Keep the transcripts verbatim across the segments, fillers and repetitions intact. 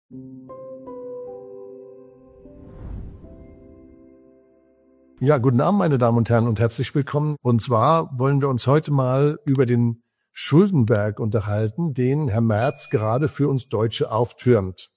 Ja, guten Abend, meine Damen und Herren, und herzlich willkommen. Und zwar wollen wir uns heute mal über den Schuldenberg unterhalten, den Herr Merz gerade für uns Deutsche auftürmt.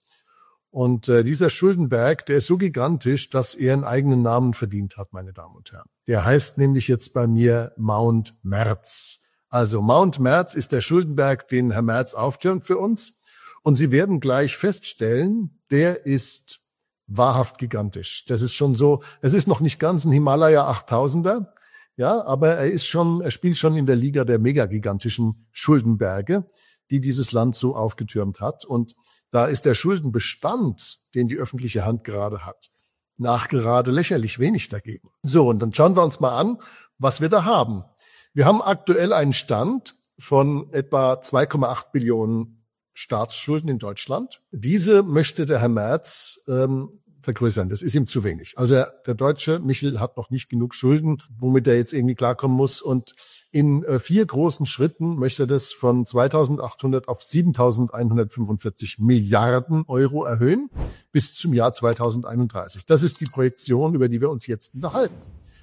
Und äh, dieser Schuldenberg, der ist so gigantisch, dass er einen eigenen Namen verdient hat, meine Damen und Herren. Der heißt nämlich jetzt bei mir Mount Merz. Also Mount Merz ist der Schuldenberg, den Herr Merz auftürmt für uns. Und Sie werden gleich feststellen, der ist wahrhaft gigantisch. Das ist schon so, es ist noch nicht ganz ein Himalaya achttausender, ja, aber er ist schon, er spielt schon in der Liga der megagigantischen Schuldenberge, die dieses Land so aufgetürmt hat. Und da ist der Schuldenbestand, den die öffentliche Hand gerade hat, nachgerade lächerlich wenig dagegen. So, und dann schauen wir uns mal an, was wir da haben. Wir haben aktuell einen Stand von etwa zwei Komma acht Billionen Staatsschulden in Deutschland. Diese möchte der Herr Merz ähm, vergrößern. Das ist ihm zu wenig. Also der, der deutsche Michel hat noch nicht genug Schulden, womit er jetzt irgendwie klarkommen muss. Und in äh, vier großen Schritten möchte er das von zweitausendachthundert auf siebentausendeinhundertfünfundvierzig Milliarden Euro erhöhen bis zum Jahr zweitausendeinunddreißig. Das ist die Projektion, über die wir uns jetzt unterhalten.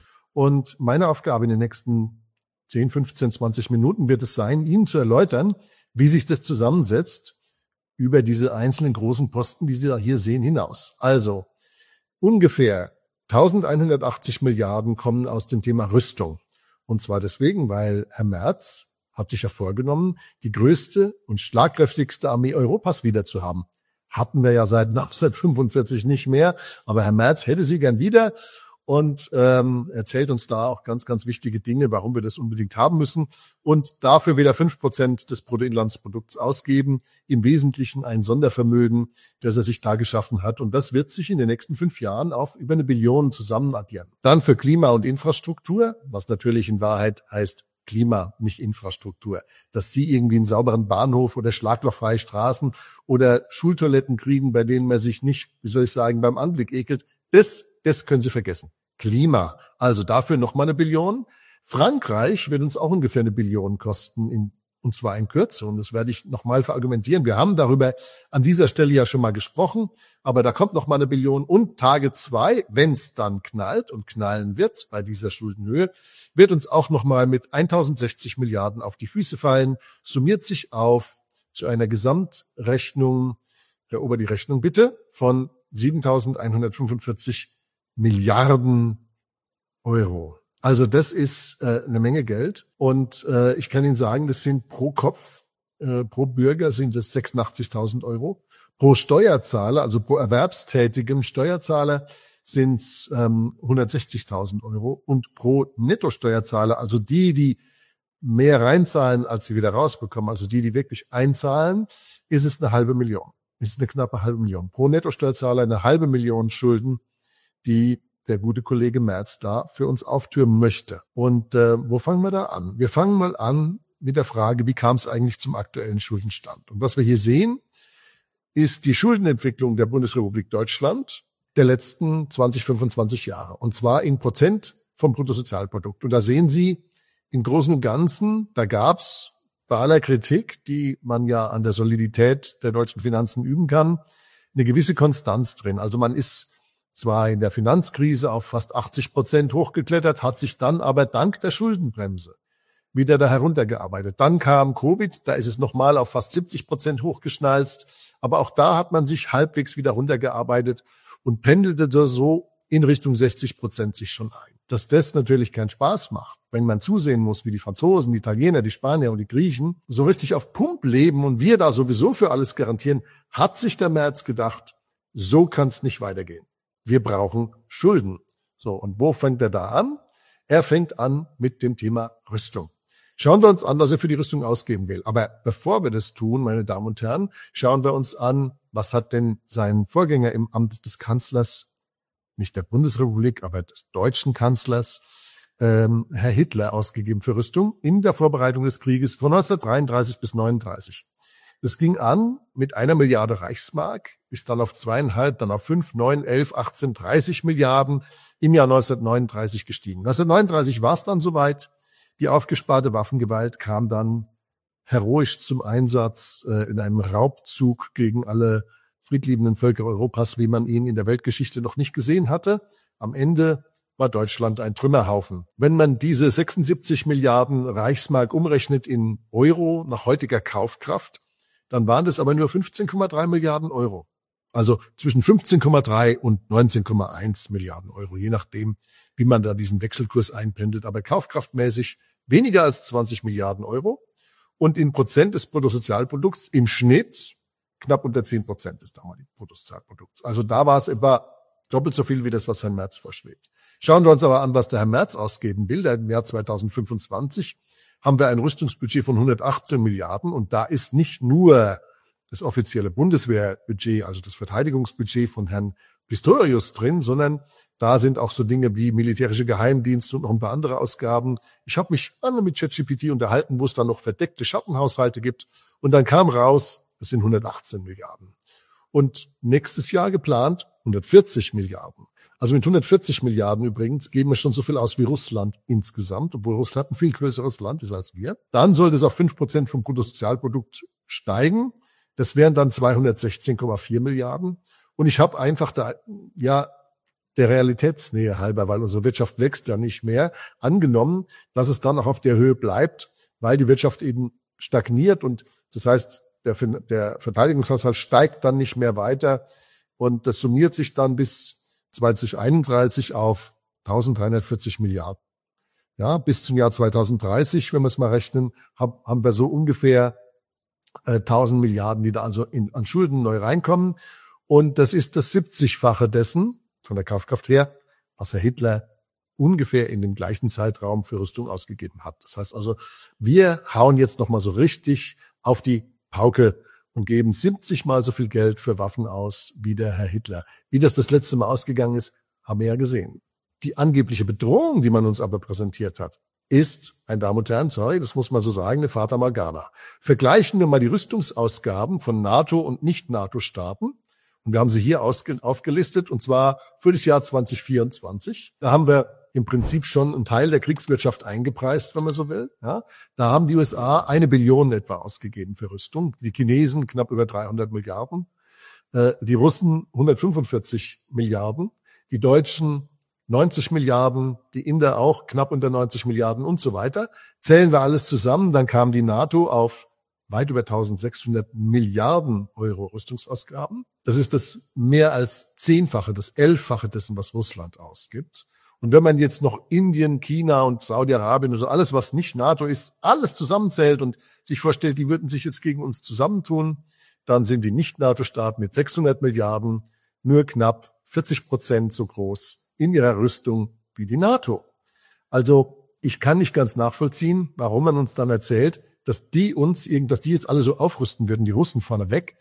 Und meine Aufgabe in den nächsten zehn, fünfzehn, zwanzig Minuten wird es sein, Ihnen zu erläutern, wie sich das zusammensetzt über diese einzelnen großen Posten, die Sie da hier sehen, hinaus. Also ungefähr eintausendeinhundertachtzig Milliarden kommen aus dem Thema Rüstung. Und zwar deswegen, weil Herr Merz hat sich ja vorgenommen, die größte und schlagkräftigste Armee Europas wieder zu haben. Hatten wir ja seit neunzehnhundertfünfundvierzig nicht mehr, aber Herr Merz hätte sie gern wieder. Und ähm, erzählt uns da auch ganz, ganz wichtige Dinge, warum wir das unbedingt haben müssen. Und dafür wieder fünf Prozent des Bruttoinlandsprodukts ausgeben. Im Wesentlichen ein Sondervermögen, das er sich da geschaffen hat. Und das wird sich in den nächsten fünf Jahren auf über eine Billion zusammen addieren. Dann für Klima und Infrastruktur, was natürlich in Wahrheit heißt Klima, nicht Infrastruktur. Dass Sie irgendwie einen sauberen Bahnhof oder schlaglochfreie Straßen oder Schultoiletten kriegen, bei denen man sich nicht, wie soll ich sagen, beim Anblick ekelt, das, das können Sie vergessen. Klima, also dafür nochmal eine Billion. Frankreich wird uns auch ungefähr eine Billion kosten, in, und zwar in Kürze. Und das werde ich nochmal verargumentieren. Wir haben darüber an dieser Stelle ja schon mal gesprochen, aber da kommt nochmal eine Billion. Und Tage zwei, wenn es dann knallt und knallen wird bei dieser Schuldenhöhe, wird uns auch nochmal mit eintausendsechzig Milliarden auf die Füße fallen, summiert sich auf zu einer Gesamtrechnung, erober die Rechnung bitte, von siebentausendeinhundertfünfundvierzig Milliarden Euro. Also das ist äh, eine Menge Geld. Und äh, ich kann Ihnen sagen, das sind pro Kopf, äh, pro Bürger sind das sechsundachtzigtausend Euro. Pro Steuerzahler, also pro erwerbstätigem Steuerzahler sind es ähm, hundertsechzigtausend Euro. Und pro Nettosteuerzahler, also die, die mehr reinzahlen, als sie wieder rausbekommen, also die, die wirklich einzahlen, ist es eine halbe Million. Ist eine knappe halbe Million. Pro Nettosteuerzahler eine halbe Million Schulden, die der gute Kollege Merz da für uns auftürmen möchte. Und äh, wo fangen wir da an? Wir fangen mal an mit der Frage, wie kam es eigentlich zum aktuellen Schuldenstand? Und was wir hier sehen, ist die Schuldenentwicklung der Bundesrepublik Deutschland der letzten zwanzig, fünfundzwanzig Jahre. Und zwar in Prozent vom Bruttosozialprodukt. Und da sehen Sie im Großen und Ganzen, da gab's bei aller Kritik, die man ja an der Solidität der deutschen Finanzen üben kann, eine gewisse Konstanz drin. Also man ist zwar in der Finanzkrise auf fast achtzig Prozent hochgeklettert, hat sich dann aber dank der Schuldenbremse wieder da heruntergearbeitet. Dann kam Covid, da ist es nochmal auf fast siebzig Prozent hochgeschnalzt. Aber auch da hat man sich halbwegs wieder runtergearbeitet und pendelte so in Richtung sechzig Prozent sich schon ein. Dass das natürlich keinen Spaß macht, wenn man zusehen muss, wie die Franzosen, die Italiener, die Spanier und die Griechen so richtig auf Pump leben und wir da sowieso für alles garantieren, hat sich der Merz gedacht, so kann es nicht weitergehen. Wir brauchen Schulden. So, und wo fängt er da an? Er fängt an mit dem Thema Rüstung. Schauen wir uns an, was er für die Rüstung ausgeben will. Aber bevor wir das tun, meine Damen und Herren, schauen wir uns an, was hat denn sein Vorgänger im Amt des Kanzlers, nicht der Bundesrepublik, aber des deutschen Kanzlers, ähm, Herr Hitler, ausgegeben für Rüstung in der Vorbereitung des Krieges von neunzehnhundertdreiunddreißig bis neununddreißig. Das ging an mit einer Milliarde Reichsmark, ist dann auf zweieinhalb, dann auf fünf, neun, elf, achtzehn, dreißig Milliarden im Jahr neunzehnhundertneununddreißig gestiegen. neunzehnhundertneununddreißig war es dann soweit. Die aufgesparte Waffengewalt kam dann heroisch zum Einsatz äh, in einem Raubzug gegen alle friedliebenden Völker Europas, wie man ihn in der Weltgeschichte noch nicht gesehen hatte. Am Ende war Deutschland ein Trümmerhaufen. Wenn man diese sechsundsiebzig Milliarden Reichsmark umrechnet in Euro nach heutiger Kaufkraft, dann waren das aber nur fünfzehn Komma drei Milliarden Euro. Also zwischen fünfzehn Komma drei und neunzehn Komma eins Milliarden Euro, je nachdem, wie man da diesen Wechselkurs einblendet. Aber kaufkraftmäßig weniger als zwanzig Milliarden Euro und in Prozent des Bruttosozialprodukts im Schnitt knapp unter zehn Prozent des damaligen Bruttosozialprodukts. Also da war es etwa doppelt so viel wie das, was Herrn Merz vorschwebt. Schauen wir uns aber an, was der Herr Merz ausgeben will. Im Jahr zweitausendfünfundzwanzig haben wir ein Rüstungsbudget von hundertachtzehn Milliarden und da ist nicht nur das offizielle Bundeswehrbudget, also das Verteidigungsbudget von Herrn Pistorius drin, sondern da sind auch so Dinge wie militärische Geheimdienste und noch ein paar andere Ausgaben. Ich habe mich alle mit ChatGPT unterhalten, wo es dann noch verdeckte Schattenhaushalte gibt und dann kam raus, es sind hundertachtzehn Milliarden. Und nächstes Jahr geplant hundertvierzig Milliarden. Also mit hundertvierzig Milliarden übrigens geben wir schon so viel aus wie Russland insgesamt, obwohl Russland ein viel größeres Land ist als wir. Dann sollte es auf fünf Prozent vom Bruttosozialprodukt steigen. Das wären dann zweihundertsechzehn Komma vier Milliarden. Und ich habe einfach da, ja, der Realitätsnähe halber, weil unsere Wirtschaft wächst ja nicht mehr, angenommen, dass es dann auch auf der Höhe bleibt, weil die Wirtschaft eben stagniert und das heißt, der, der Verteidigungshaushalt steigt dann nicht mehr weiter und das summiert sich dann bis zweitausendeinunddreißig auf eintausenddreihundertvierzig Milliarden. Ja, bis zum Jahr zweitausenddreißig, wenn wir es mal rechnen, hab, haben wir so ungefähr äh, tausend Milliarden, die da also in, an Schulden neu reinkommen. Und das ist das siebzigfache dessen, von der Kaufkraft her, was Herr Hitler ungefähr in dem gleichen Zeitraum für Rüstung ausgegeben hat. Das heißt also, wir hauen jetzt nochmal so richtig auf die Pauke und geben siebzig Mal so viel Geld für Waffen aus wie der Herr Hitler. Wie das das letzte Mal ausgegangen ist, haben wir ja gesehen. Die angebliche Bedrohung, die man uns aber präsentiert hat, ist, meine Damen und Herren, sorry, das muss man so sagen, eine Fata Morgana. Vergleichen wir mal die Rüstungsausgaben von NATO und Nicht-NATO-Staaten. Und wir haben sie hier aufgelistet, und zwar für das Jahr zwanzig vierundzwanzig. Da haben wir im Prinzip schon einen Teil der Kriegswirtschaft eingepreist, wenn man so will. Ja, da haben die U S A eine Billion etwa ausgegeben für Rüstung, die Chinesen knapp über dreihundert Milliarden, äh, die Russen hundertfünfundvierzig Milliarden, die Deutschen neunzig Milliarden, die Inder auch knapp unter neunzig Milliarden und so weiter. Zählen wir alles zusammen, dann kam die NATO auf weit über eintausendsechshundert Milliarden Euro Rüstungsausgaben. Das ist das mehr als Zehnfache, das Elffache dessen, was Russland ausgibt. Und wenn man jetzt noch Indien, China und Saudi-Arabien, also alles, was nicht NATO ist, alles zusammenzählt und sich vorstellt, die würden sich jetzt gegen uns zusammentun, dann sind die Nicht-NATO-Staaten mit sechshundert Milliarden nur knapp vierzig Prozent so groß in ihrer Rüstung wie die NATO. Also ich kann nicht ganz nachvollziehen, warum man uns dann erzählt, dass die uns, dass die jetzt alle so aufrüsten würden, die Russen vorneweg,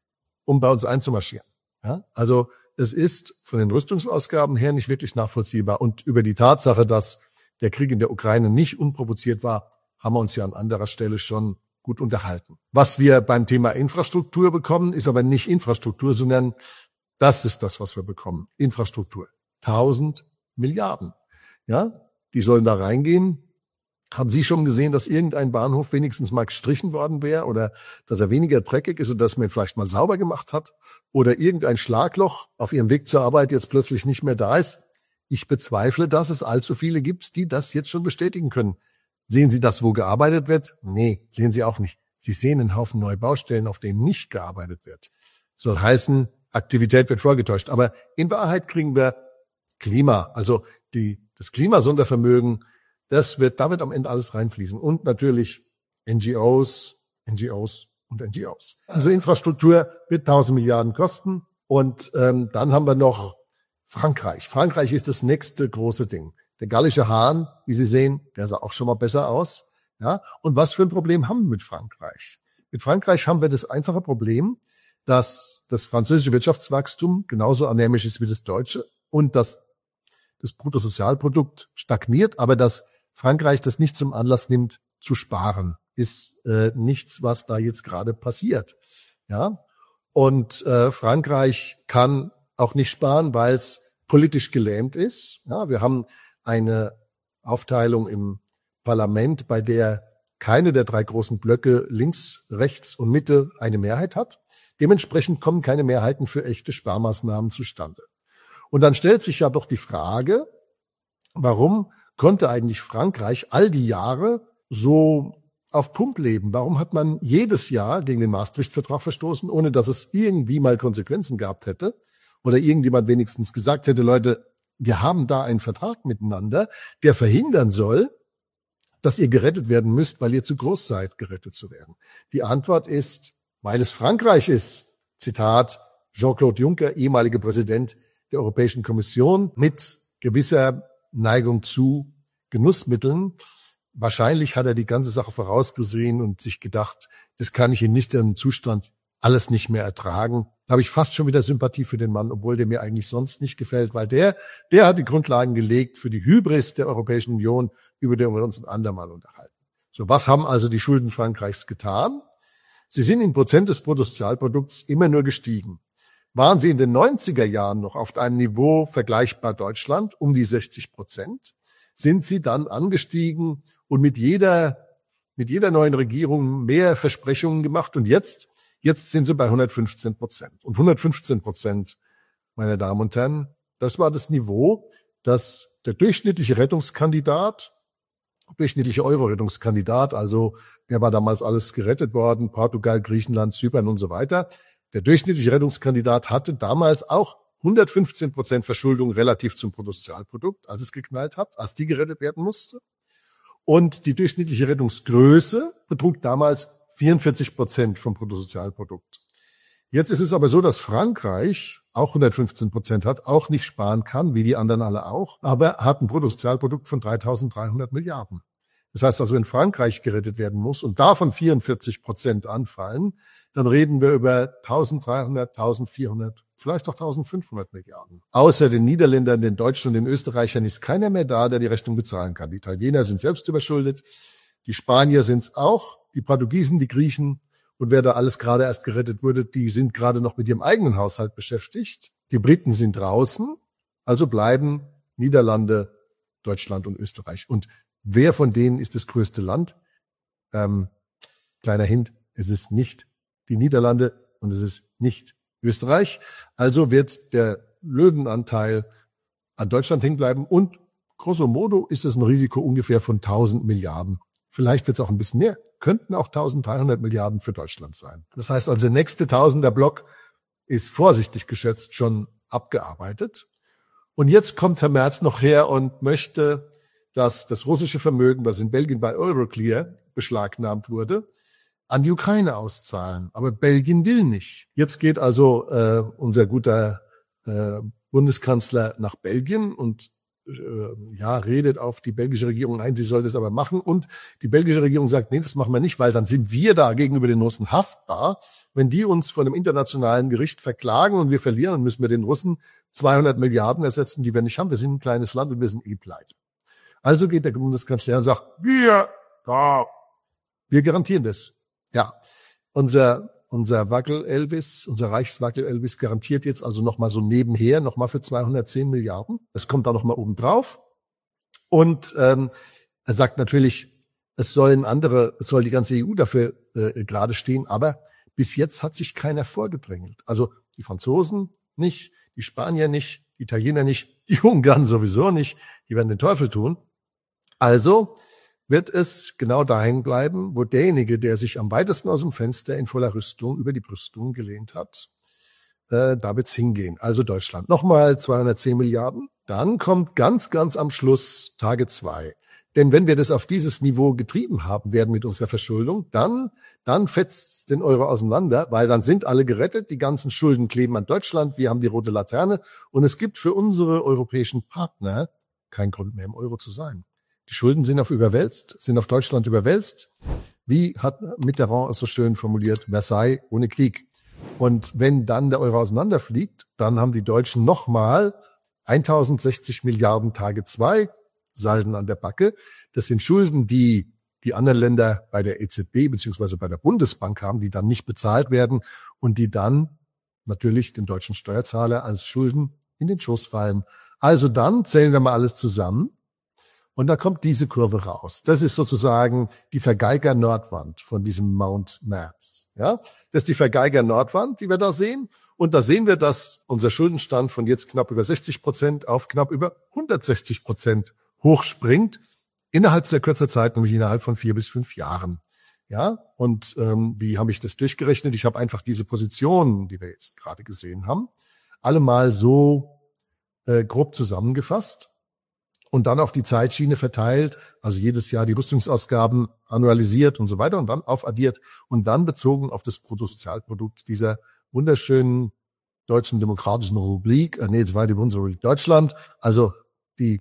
um bei uns einzumarschieren. Ja? Also es ist von den Rüstungsausgaben her nicht wirklich nachvollziehbar. Und über die Tatsache, dass der Krieg in der Ukraine nicht unprovoziert war, haben wir uns ja an anderer Stelle schon gut unterhalten. Was wir beim Thema Infrastruktur bekommen, ist aber nicht Infrastruktur, sondern das ist das, was wir bekommen. Infrastruktur. Tausend Milliarden. Ja, die sollen da reingehen. Haben Sie schon gesehen, dass irgendein Bahnhof wenigstens mal gestrichen worden wäre oder dass er weniger dreckig ist und dass man ihn vielleicht mal sauber gemacht hat oder irgendein Schlagloch auf Ihrem Weg zur Arbeit jetzt plötzlich nicht mehr da ist? Ich bezweifle, dass es allzu viele gibt, die das jetzt schon bestätigen können. Sehen Sie das, wo gearbeitet wird? Nee, sehen Sie auch nicht. Sie sehen einen Haufen neue Baustellen, auf denen nicht gearbeitet wird. Das soll heißen, Aktivität wird vorgetäuscht. Aber in Wahrheit kriegen wir Klima, also die, das Klimasondervermögen, das wird, da wird am Ende alles reinfließen. Und natürlich N G Os, N G Os und N G Os. Also Infrastruktur wird tausend Milliarden kosten. Und ähm, dann haben wir noch Frankreich. Frankreich ist das nächste große Ding. Der gallische Hahn, wie Sie sehen, der sah auch schon mal besser aus. Ja. Und was für ein Problem haben wir mit Frankreich? Mit Frankreich haben wir das einfache Problem, dass das französische Wirtschaftswachstum genauso anämisch ist wie das deutsche und dass das Bruttosozialprodukt stagniert, aber dass Frankreich das nicht zum Anlass nimmt, zu sparen, ist äh, nichts, was da jetzt gerade passiert. Ja, und äh, Frankreich kann auch nicht sparen, weil es politisch gelähmt ist. Ja, wir haben eine Aufteilung im Parlament, bei der keine der drei großen Blöcke links, rechts und Mitte eine Mehrheit hat. Dementsprechend kommen keine Mehrheiten für echte Sparmaßnahmen zustande. Und dann stellt sich ja doch die Frage, warum konnte eigentlich Frankreich all die Jahre so auf Pump leben? Warum hat man jedes Jahr gegen den Maastricht-Vertrag verstoßen, ohne dass es irgendwie mal Konsequenzen gehabt hätte? Oder irgendjemand wenigstens gesagt hätte, Leute, wir haben da einen Vertrag miteinander, der verhindern soll, dass ihr gerettet werden müsst, weil ihr zu groß seid, gerettet zu werden. Die Antwort ist, weil es Frankreich ist. Zitat Jean-Claude Juncker, ehemaliger Präsident der Europäischen Kommission, mit gewisser Neigung zu Genussmitteln. Wahrscheinlich hat er die ganze Sache vorausgesehen und sich gedacht, das kann ich in nüchternem Zustand alles nicht mehr ertragen. Da habe ich fast schon wieder Sympathie für den Mann, obwohl der mir eigentlich sonst nicht gefällt, weil der, der hat die Grundlagen gelegt für die Hybris der Europäischen Union, über die wir uns ein andermal unterhalten. So, was haben also die Schulden Frankreichs getan? Sie sind in Prozent des Bruttosozialprodukts immer nur gestiegen. Waren sie in den neunziger Jahren noch auf einem Niveau vergleichbar Deutschland, um die sechzig Prozent, sind sie dann angestiegen und mit jeder, mit jeder neuen Regierung mehr Versprechungen gemacht. Und jetzt, jetzt sind sie bei hundertfünfzehn Prozent. Und hundertfünfzehn Prozent, meine Damen und Herren, das war das Niveau, das der durchschnittliche Rettungskandidat, durchschnittliche Euro-Rettungskandidat, also wer war damals alles gerettet worden, Portugal, Griechenland, Zypern und so weiter. Der durchschnittliche Rettungskandidat hatte damals auch hundertfünfzehn Prozent Verschuldung relativ zum Bruttosozialprodukt, als es geknallt hat, als die gerettet werden musste. Und die durchschnittliche Rettungsgröße betrug damals vierundvierzig Prozent vom Bruttosozialprodukt. Jetzt ist es aber so, dass Frankreich auch hundertfünfzehn Prozent hat, auch nicht sparen kann, wie die anderen alle auch, aber hat ein Bruttosozialprodukt von dreitausenddreihundert Milliarden. Das heißt also, wenn Frankreich gerettet werden muss und davon vierundvierzig Prozent anfallen, dann reden wir über eintausenddreihundert, eintausendvierhundert, vielleicht auch eintausendfünfhundert Milliarden. Außer den Niederländern, den Deutschen und den Österreichern ist keiner mehr da, der die Rechnung bezahlen kann. Die Italiener sind selbst überschuldet, die Spanier sind es auch, die Portugiesen, die Griechen und wer da alles gerade erst gerettet wurde, die sind gerade noch mit ihrem eigenen Haushalt beschäftigt. Die Briten sind draußen, also bleiben Niederlande, Deutschland und Österreich. Und wer von denen ist das größte Land? Ähm, kleiner Hint, es ist nicht die Niederlande und es ist nicht Österreich. Also wird der Löwenanteil an Deutschland hängen bleiben und grosso modo ist es ein Risiko ungefähr von tausend Milliarden. Vielleicht wird es auch ein bisschen mehr, könnten auch eintausenddreihundert Milliarden für Deutschland sein. Das heißt also, der nächste Tausender-Block ist vorsichtig geschätzt schon abgearbeitet. Und jetzt kommt Herr Merz noch her und möchte, dass das russische Vermögen, was in Belgien bei Euroclear beschlagnahmt wurde, an die Ukraine auszahlen. Aber Belgien will nicht. Jetzt geht also äh, unser guter äh, Bundeskanzler nach Belgien und äh, ja redet auf die belgische Regierung ein, sie soll das aber machen. Und die belgische Regierung sagt, nee, das machen wir nicht, weil dann sind wir da gegenüber den Russen haftbar. Wenn die uns vor einem internationalen Gericht verklagen und wir verlieren, dann müssen wir den Russen zweihundert Milliarden ersetzen, die wir nicht haben. Wir sind ein kleines Land und wir sind eh pleite. Also geht der Bundeskanzler und sagt, wir, da, wir garantieren das. Ja, unser unser Wackel-Elvis, unser Reichswackel-Elvis garantiert jetzt also nochmal so nebenher, nochmal für zweihundertzehn Milliarden. Das kommt da nochmal oben drauf. Und ähm, er sagt natürlich, es sollen andere, es soll die ganze E U dafür äh, gerade stehen, aber bis jetzt hat sich keiner vorgedrängelt. Also die Franzosen nicht, die Spanier nicht, die Italiener nicht, die Ungarn sowieso nicht, die werden den Teufel tun. Also wird es genau dahin bleiben, wo derjenige, der sich am weitesten aus dem Fenster in voller Rüstung über die Brüstung gelehnt hat, äh, da wird's hingehen. Also Deutschland. Nochmal zweihundertzehn Milliarden. Dann kommt ganz, ganz am Schluss Tage zwei. Denn wenn wir das auf dieses Niveau getrieben haben werden mit unserer Verschuldung, dann, dann fetzt den Euro auseinander, weil dann sind alle gerettet, die ganzen Schulden kleben an Deutschland, wir haben die rote Laterne und es gibt für unsere europäischen Partner keinen Grund mehr im Euro zu sein. Die Schulden sind auf überwälzt, sind auf Deutschland überwälzt. Wie hat Mitterrand es so schön formuliert? Versailles ohne Krieg. Und wenn dann der Euro auseinanderfliegt, dann haben die Deutschen nochmal eintausendsechzig Milliarden Tage zwei Salden an der Backe. Das sind Schulden, die die anderen Länder bei der E Z B bzw. bei der Bundesbank haben, die dann nicht bezahlt werden und die dann natürlich den deutschen Steuerzahler als Schulden in den Schoß fallen. Also dann zählen wir mal alles zusammen. Und da kommt diese Kurve raus. Das ist sozusagen die Vergeiger-Nordwand von diesem Mount Merz. Ja, das ist die Vergeiger-Nordwand, die wir da sehen. Und da sehen wir, dass unser Schuldenstand von jetzt knapp über sechzig Prozent auf knapp über hundertsechzig Prozent hochspringt. Innerhalb sehr kurzer Zeit, nämlich innerhalb von vier bis fünf Jahren. Ja, und ähm, wie habe ich das durchgerechnet? Ich habe einfach diese Positionen, die wir jetzt gerade gesehen haben, alle mal so äh, grob zusammengefasst und dann auf die Zeitschiene verteilt, also jedes Jahr die Rüstungsausgaben annualisiert und so weiter und dann aufaddiert und dann bezogen auf das Bruttosozialprodukt dieser wunderschönen Deutschen Demokratischen Republik, äh, nee, jetzt war die Bundesrepublik Deutschland, also die,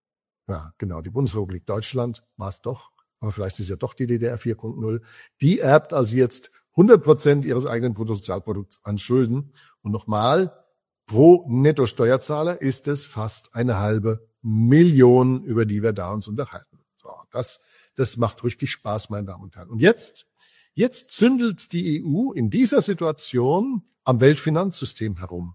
ja genau, die Bundesrepublik Deutschland war es doch, aber vielleicht ist es ja doch die D D R vier Punkt null, die erbt also jetzt hundert Prozent ihres eigenen Bruttosozialprodukts an Schulden und nochmal, pro Nettosteuerzahler ist es fast eine halbe Million, über die wir da uns unterhalten. So, das, das macht richtig Spaß, meine Damen und Herren. Und jetzt, jetzt zündelt die E U in dieser Situation am Weltfinanzsystem herum.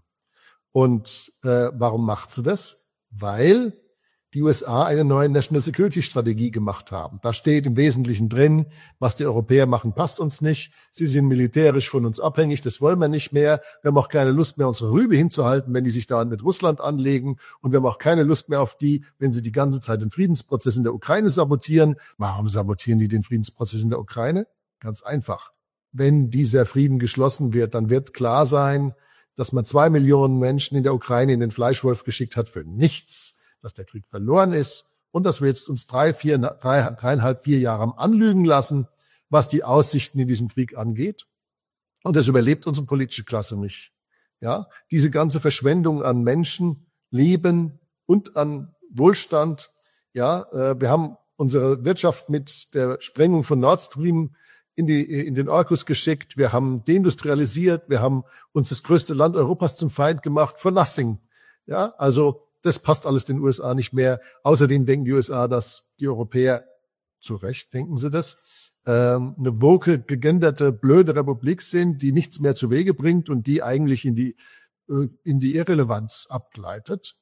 Und äh, warum macht sie das? Weil die U S A eine neue National Security Strategie gemacht haben. Da steht im Wesentlichen drin, was die Europäer machen, passt uns nicht. Sie sind militärisch von uns abhängig, das wollen wir nicht mehr. Wir haben auch keine Lust mehr, unsere Rübe hinzuhalten, wenn die sich da mit Russland anlegen. Und wir haben auch keine Lust mehr auf die, wenn sie die ganze Zeit den Friedensprozess in der Ukraine sabotieren. Warum sabotieren die den Friedensprozess in der Ukraine? Ganz einfach. Wenn dieser Frieden geschlossen wird, dann wird klar sein, dass man zwei Millionen Menschen in der Ukraine in den Fleischwolf geschickt hat für nichts, dass der Krieg verloren ist und dass wir jetzt uns drei, vier, drei, dreieinhalb, vier Jahre am Anlügen lassen, was die Aussichten in diesem Krieg angeht. Und das überlebt unsere politische Klasse nicht. Ja, diese ganze Verschwendung an Menschen, Leben und an Wohlstand. Ja, äh, wir haben unsere Wirtschaft mit der Sprengung von Nord Stream in die, in den Orkus geschickt. Wir haben deindustrialisiert. Wir haben uns das größte Land Europas zum Feind gemacht for nothing. Ja, also, das passt alles den U S A nicht mehr. Außerdem denken die U S A, dass die Europäer, zu Recht denken sie das, ähm, eine woke, gegenderte, blöde Republik sind, die nichts mehr zu Wege bringt und die eigentlich in die, äh, in die Irrelevanz abgleitet.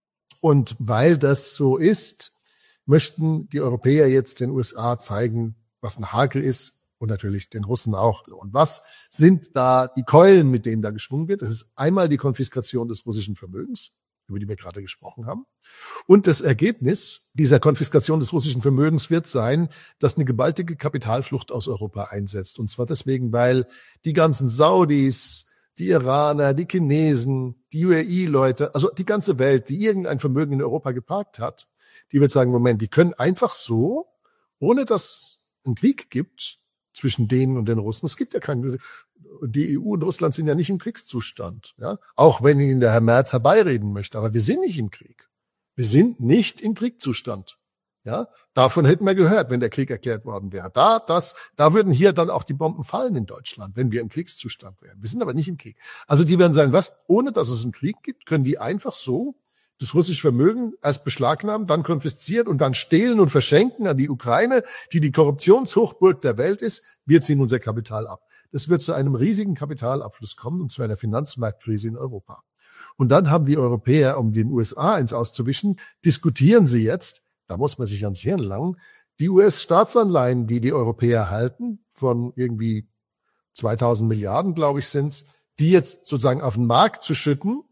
Und weil das so ist, möchten die Europäer jetzt den U S A zeigen, was ein Hakel ist und natürlich den Russen auch. Und was sind da die Keulen, mit denen da geschwungen wird? Das ist einmal die Konfiskation des russischen Vermögens, über die wir gerade gesprochen haben. Und das Ergebnis dieser Konfiskation des russischen Vermögens wird sein, dass eine gewaltige Kapitalflucht aus Europa einsetzt. Und zwar deswegen, weil die ganzen Saudis, die Iraner, die Chinesen, die U A E-Leute, also die ganze Welt, die irgendein Vermögen in Europa geparkt hat, die wird sagen, Moment, die können einfach so, ohne dass es einen Krieg gibt zwischen denen und den Russen, es gibt ja keinen, die E U und Russland sind ja nicht im Kriegszustand, ja, auch wenn Ihnen der Herr Merz herbeireden möchte, aber wir sind nicht im Krieg. Wir sind nicht im Kriegszustand. Ja, davon hätten wir gehört, wenn der Krieg erklärt worden wäre. Da, das, da würden hier dann auch die Bomben fallen in Deutschland, wenn wir im Kriegszustand wären. Wir sind aber nicht im Krieg. Also die werden sagen, was, ohne dass es einen Krieg gibt, können die einfach so das russische Vermögen erst beschlagnahmen, dann konfiszieren und dann stehlen und verschenken an die Ukraine, die die Korruptionshochburg der Welt ist. Wir ziehen unser Kapital ab. Das wird zu einem riesigen Kapitalabfluss kommen und zu einer Finanzmarktkrise in Europa. Und dann haben die Europäer, um den U S A eins auszuwischen, diskutieren sie jetzt, da muss man sich ans Hirn langen, die U S-Staatsanleihen, die die Europäer halten, von irgendwie zweitausend Milliarden, glaube ich, sind's, die jetzt sozusagen auf den Markt zu schütten,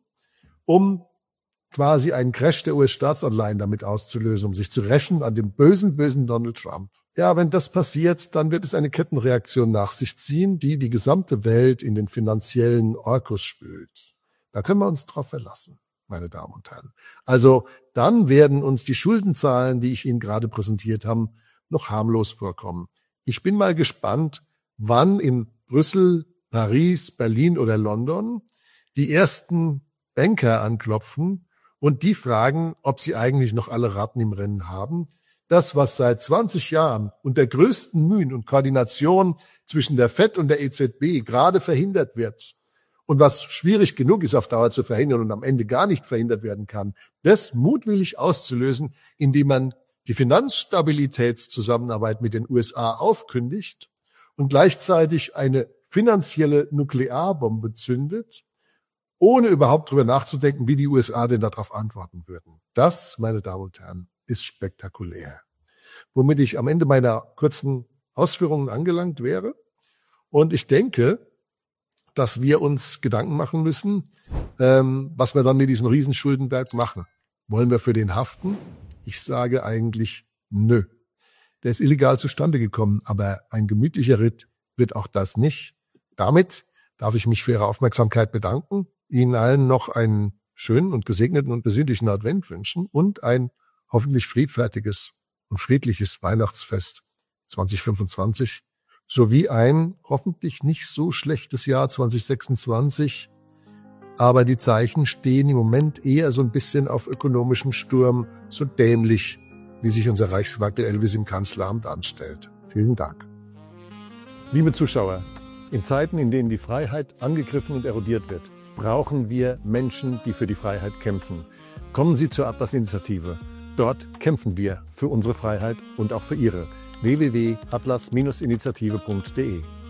um quasi einen Crash der U S-Staatsanleihen damit auszulösen, um sich zu rächen an dem bösen, bösen Donald Trump. Ja, wenn das passiert, dann wird es eine Kettenreaktion nach sich ziehen, die die gesamte Welt in den finanziellen Orkus spült. Da können wir uns drauf verlassen, meine Damen und Herren. Also dann werden uns die Schuldenzahlen, die ich Ihnen gerade präsentiert habe, noch harmlos vorkommen. Ich bin mal gespannt, wann in Brüssel, Paris, Berlin oder London die ersten Banker anklopfen und die fragen, ob sie eigentlich noch alle Ratten im Rennen haben. Das, was seit zwanzig Jahren unter größten Mühen und Koordination zwischen der Fed und der E Z B gerade verhindert wird und was schwierig genug ist auf Dauer zu verhindern und am Ende gar nicht verhindert werden kann, das mutwillig auszulösen, indem man die Finanzstabilitätszusammenarbeit mit den U S A aufkündigt und gleichzeitig eine finanzielle Nuklearbombe zündet, ohne überhaupt darüber nachzudenken, wie die U S A denn darauf antworten würden. Das, meine Damen und Herren, ist spektakulär. Womit ich am Ende meiner kurzen Ausführungen angelangt wäre. Und ich denke, dass wir uns Gedanken machen müssen, ähm, was wir dann mit diesem Riesenschuldenberg machen. Wollen wir für den haften? Ich sage eigentlich nö. Der ist illegal zustande gekommen, aber ein gemütlicher Ritt wird auch das nicht. Damit darf ich mich für Ihre Aufmerksamkeit bedanken, Ihnen allen noch einen schönen und gesegneten und besinnlichen Advent wünschen und ein hoffentlich friedfertiges und friedliches Weihnachtsfest zwanzig fünfundzwanzig sowie ein hoffentlich nicht so schlechtes Jahr zwanzig sechsundzwanzig. Aber die Zeichen stehen im Moment eher so ein bisschen auf ökonomischem Sturm, so dämlich, wie sich unser Reichswackel Elvis im Kanzleramt anstellt. Vielen Dank. Liebe Zuschauer, in Zeiten, in denen die Freiheit angegriffen und erodiert wird, brauchen wir Menschen, die für die Freiheit kämpfen. Kommen Sie zur Atlas-Initiative. Dort kämpfen wir für unsere Freiheit und auch für Ihre. w w w punkt atlas Bindestrich initiative punkt de